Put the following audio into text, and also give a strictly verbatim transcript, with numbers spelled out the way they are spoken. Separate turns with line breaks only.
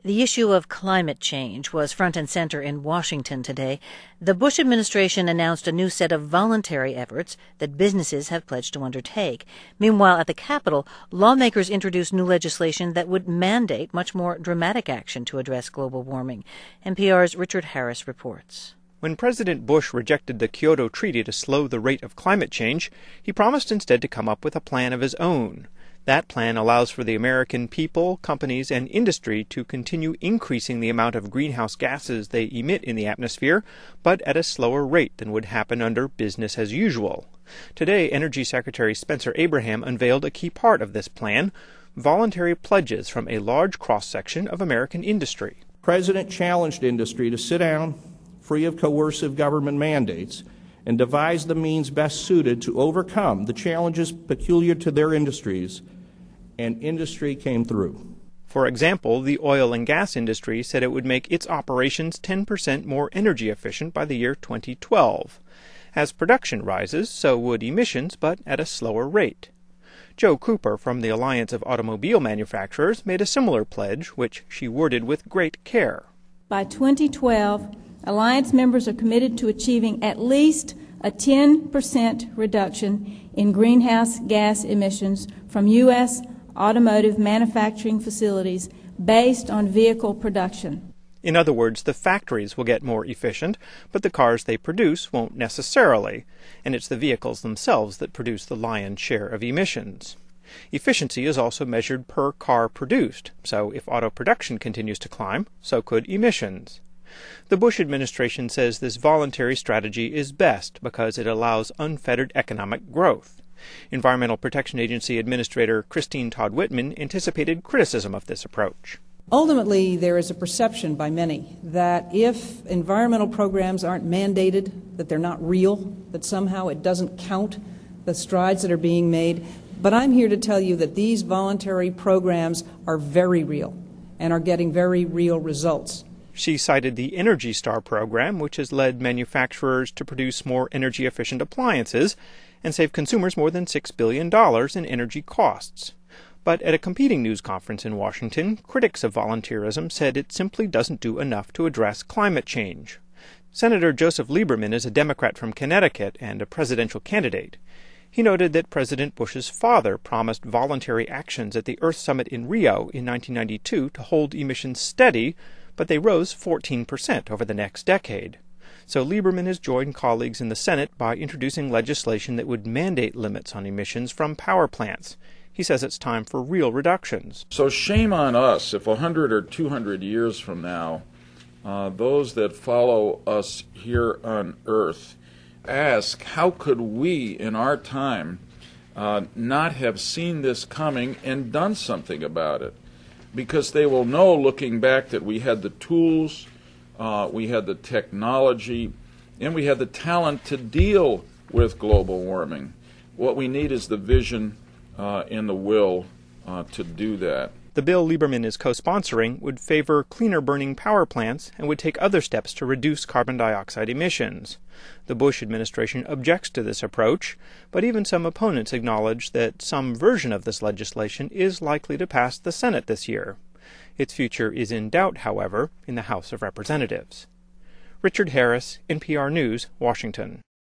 The issue of climate change was front and center in Washington today. The Bush administration announced a new set of voluntary efforts that businesses have pledged to undertake. Meanwhile, at the Capitol, lawmakers introduced new legislation that would mandate much more dramatic action to address global warming. N P R's Richard Harris reports.
When President Bush rejected the Kyoto Treaty to slow the rate of climate change, he promised instead to come up with a plan of his own. That plan allows for the American people, companies, and industry to continue increasing the amount of greenhouse gases they emit in the atmosphere, but at a slower rate than would happen under business as usual. Today, Energy Secretary Spencer Abraham unveiled a key part of this plan, voluntary pledges from a large cross-section of American industry.
The President challenged industry to sit down, free of coercive government mandates, and devise the means best suited to overcome the challenges peculiar to their industries, and industry came through.
For example, the oil and gas industry said it would make its operations ten percent more energy efficient by the year twenty twelve. As production rises, so would emissions, but at a slower rate. Jo Cooper from the Alliance of Automobile Manufacturers made a similar pledge, which she worded with great care.
By twenty twelve, Alliance members are committed to achieving at least a ten percent reduction in greenhouse gas emissions from U S automotive manufacturing facilities based on vehicle production.
In other words, the factories will get more efficient, but the cars they produce won't necessarily, and it's the vehicles themselves that produce the lion's share of emissions. Efficiency is also measured per car produced, so if auto production continues to climb, so could emissions. The Bush administration says this voluntary strategy is best because it allows unfettered economic growth. Environmental Protection Agency Administrator Christine Todd Whitman anticipated criticism of this approach.
Ultimately, there is a perception by many that if environmental programs aren't mandated, that they're not real, that somehow it doesn't count the strides that are being made. But I'm here to tell you that these voluntary programs are very real and are getting very real results.
She cited the Energy Star program, which has led manufacturers to produce more energy-efficient appliances and save consumers more than six billion dollars in energy costs. But at a competing news conference in Washington, critics of volunteerism said it simply doesn't do enough to address climate change. Senator Joseph Lieberman is a Democrat from Connecticut and a presidential candidate. He noted that President Bush's father promised voluntary actions at the Earth Summit in Rio in nineteen ninety-two to hold emissions steady, but they rose fourteen percent over the next decade. So Lieberman has joined colleagues in the Senate by introducing legislation that would mandate limits on emissions from power plants. He says it's time for real reductions.
So shame on us if a hundred or two hundred years from now, uh, those that follow us here on Earth ask, how could we in our time uh, not have seen this coming and done something about it? Because they will know, looking back, that we had the tools, uh, we had the technology, and we had the talent to deal with global warming. What we need is the vision uh, and the will uh, to do that.
The bill Lieberman is co-sponsoring would favor cleaner-burning power plants and would take other steps to reduce carbon dioxide emissions. The Bush administration objects to this approach, but even some opponents acknowledge that some version of this legislation is likely to pass the Senate this year. Its future is in doubt, however, in the House of Representatives. Richard Harris, N P R News, Washington.